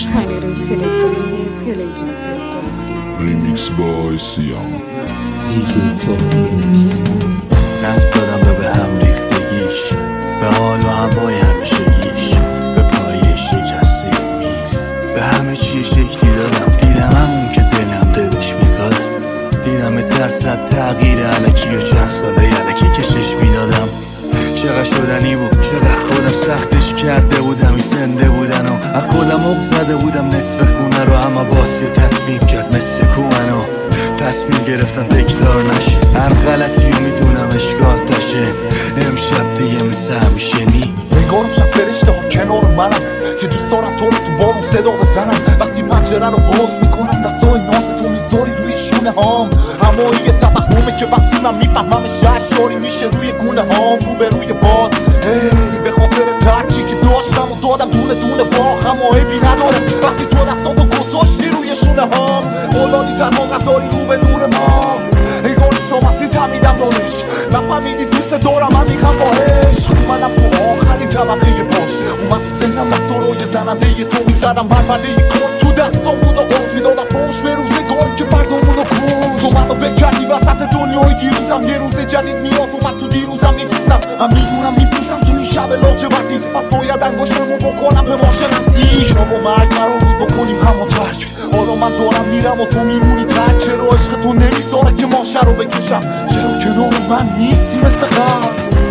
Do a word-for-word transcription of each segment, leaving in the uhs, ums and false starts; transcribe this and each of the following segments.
کانال تلگرامی پلیلیست قفلی ریمیکس بای سیام دیجی تو نصب دادم به به هم ریختگیش، به حال و هوای همیشگیش، به پایه شکسته میز، به همه چی شکلی دادم. دیدم همون که دلم دلش میخواد، دیدم به ترصد تغییر علکی و چند ساله علکی کشش میدادم. چقدر شدنی بود، چقدر خودم سختش کرده بودم، این زنده بودن و از خودم اق زده بودم نصف خونه رو، اما باز یه تصمیم کرد مثل کومنو تصمیم گرفتم تکرار نشه، هر غلطی رو میدونم اشکال تشه. امشب دیگه مثل همیشه نی نگارم شب فرشته ها کنار منم که دوست دارم تو رو تو بارون صدا بزنم. وقتی پنجره رو باز میکنم دستای ناز تو میذاری روی شونه هام، اما یه توهمه که وقتی من میفهمم ششاری میشه روی گونه هام. رو به روی باد ای به خاطر ترچی که داشتم و دادم دونه دونه باخ، اما عیبی نداره وقتی تو دستاتو گذاشتی روی شونه هام. اولادی تنها نذاری رو به دور ما، انگار نیسا مسیح تمیدم دارش، نفهمیدی دوست دارم من میخوام باهش. منم تو آخرین طبقه پاش اومد تو ذهنم رفتارای زننده تو میزدم، بربنده کن تو دستام بود و قرص میدادم پاش به روزگاری که فردامونو کش. تو منو ول کردی وسط دنیای دیروزم، یه روز جدید میاد و من تو دیروزم میسوزم. من میدونم میپوسم تو این شب لاجوردی، پس باید انگشتمو بکنم به ما شناسی. شما و مرگ قرار بود بکنیم همو ترک، حالا من دارم میرم و تو میمونی ترک. چرا عشق تو نمیذاره که ماشه رو بکشم، چرا کنار من نیستی مثل قبل.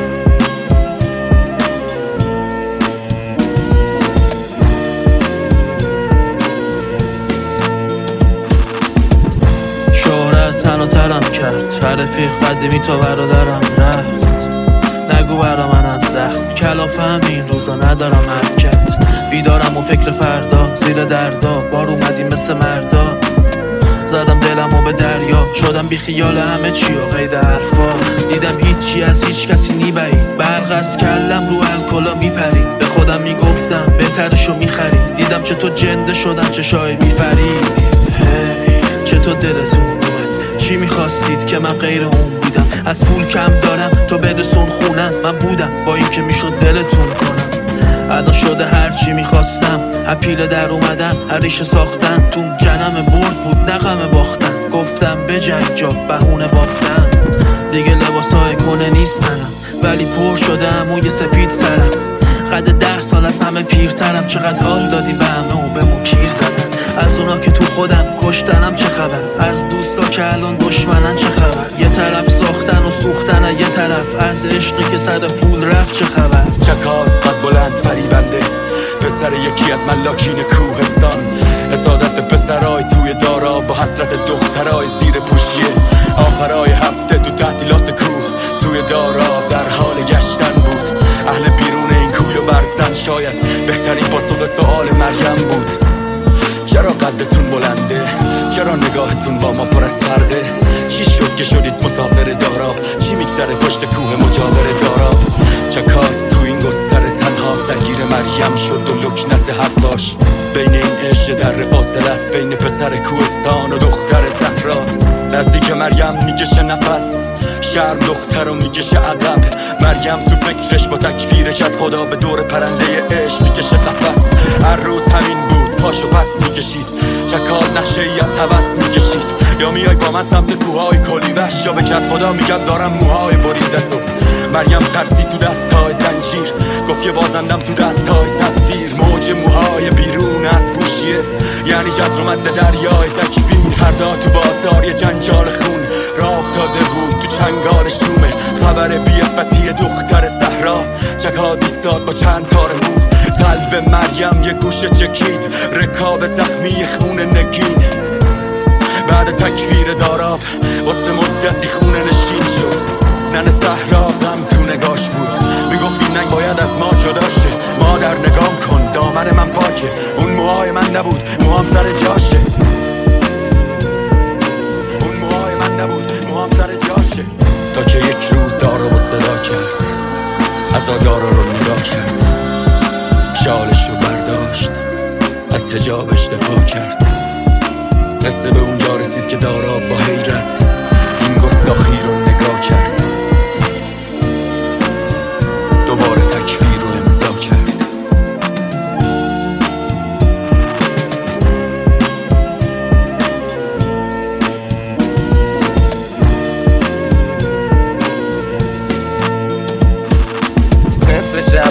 تن و ترم کرد، هر رفیق قدیمی تا برادرم رفت. نگو برا من از زخم کلاف همین روزا ندارم حرکت. بیدارم و فکر فردا زیر دردا، بار اومدیم مثل مردا. زدم دلم و به دریا، شدم بی خیال همه چی و قید حرفا. دیدم هیچی از هیچ کسی نیبعید، برق از کلم رو الکلا میپرید. به خودم میگفتم بهترشو میخرید، دیدم چه تو جنده شدن چه شای میفرید. چه تو دلتون چی میخواستید که من غیر اون بودم؟ از پول کم دارم تو برسون خونم، من بودم با این که میشد دلتون کنم. ادا شده هر چی میخواستم، اپیل در اومدن هر ریشه ساختن. تو جنم برد بود نقم باختن، گفتم بجنگ جا بهونه بافتن. دیگه لباسای کنه نیستنم، ولی پر شده عموی سفید سرم. قد ده سال از همه پیرترم، چقدر حال دادی به همه و به مو کیر زدن. از اونا که تو خودم کشتنم چه خبر، از دوستا که الان دشمنن چه خبر. یه طرف ساختن و سوختن، یه طرف از عشقی که سر پول رفت چه خبر. چکات قد بلند فریبنده، پسر یکی از ملاکین کوهستان. حسادت پسرای توی دارا با حسرت دخترای زیر پوشیه. آخرای هفته تو تعطیلات کوه توی دارا در حال گشتن بود. اهل بیرون این کوی و برزن شاید بهترین پاسخ سؤال مریم بود. چرا قدتون بلنده؟ چرا نگاهتون با ما پر از فرده؟ چی شد که شدید مسافر دارا؟ چی میگذره پشت کوه مجاور دارا؟ چکات تو این گستر تنهاست، درگیر مریم شد و لکنت حرفاش. بین این عشق در فاصله است، بین پسر کوهستان و دختر صحرا. نزدیک مریم میکشه نفس، شرم دختر رو میکشه ادب. مریم تو فکرش با تکفیر کت خدا به دور پرنده عشق میکشه قفس. هر روز همین بود، پاشو پس میکشید، چکات نقشه ای از هوس میکشید. یا میای با من سمت کوههای کلی وحش، یا به کت خدا میگم دارم موهای بریده سو. مریم ترسی تو دستای زنجیر، گفت که بازندم تو دستای تقدیر. موج موهای بیرون از پوشیه، یعنی جزر مد دریای تکبیر. فردا تو بازار یه جنجال خون راه افتاده بود تو چنگال شومه. خبر بی‌عفتی دختر صحرا، چکات ایستاد با چند تار مو. قلب مریم یه گوشه چکید، رکاب زخمی خون نگین. بعد تکفیر داراب واسه مدتی خونه نشین شد. نن صحرا غم تو نگاش بود، میگفت این ننگ باید از ما جدا شه. مادر نگام کن دامن من پاکه، اون موهای من نبود موهام سر جاشه. اون موهای من نبود موهام سر جاشه. تا که یک روز دارا با صدا کرد، از دارا رو نگاه کرد. شالش رو برداشت، از حجابش دفاع کرد. قصه به اونجا رسید که دارا با حیرت این گستاخی رو نگاه کرد. دوباره تکفیر رو امضا کرد.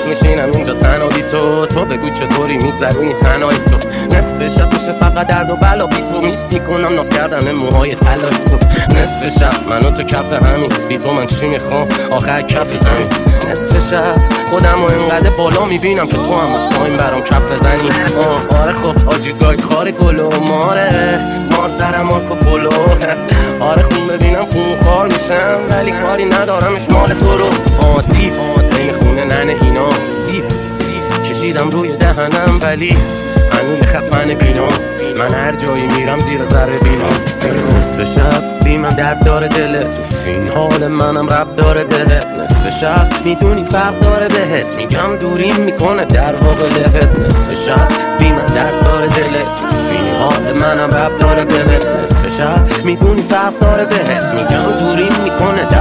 میشینم اینجا تنها بی تو. تو بگو چطوری میگذرونی تنهایی تو. نصف شب میشه فقط درد و بلا بی تو. میس میکنم ناز کردن موهای طلای تو. نصف شب منو تو کف همین بی تو من چی میخوام آخر کف زمین. نصف شب خودم و اینقدر بالا میبینم که تو هم از پایین برام کف زنی. آه آره خب آجی گاید خار گل و ماره مارترم مارکو پولو. آره خون ببینم خون خار میشم ولی کاری ندارمش مال تو رو. آتی این خونه ننه اینا زیب کشیدم روی دهنم ولی هنوی خفن بینا. من هر جایی میرم زیر ذره بینا. نصف شب بی من درد داره دلت تو فین حال منم رب داره بهت. نصف شب میدونی فرق داره بهت میگم دوریم میکنه در واقع لهت. نصف شب بی من درد داره دلت تو فین حال منم رب داره بهت. نصف شب میدونی فرق داره بهت میگم دوریم میکنه در